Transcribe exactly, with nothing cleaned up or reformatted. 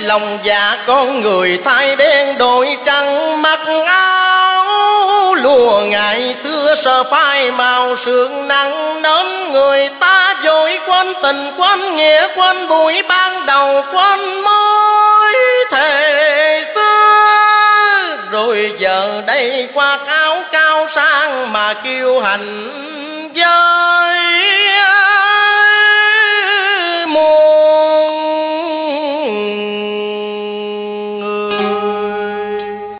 lòng dạ con người thay đen đổi trắng, mặc áo lụa ngày xưa sờ phai màu sương nắng, nóm người ta vội quên tình quên nghĩa quên buổi ban đầu quên mối thề xưa, rồi giờ đây qua áo cao sang mà kiêu hành dơ.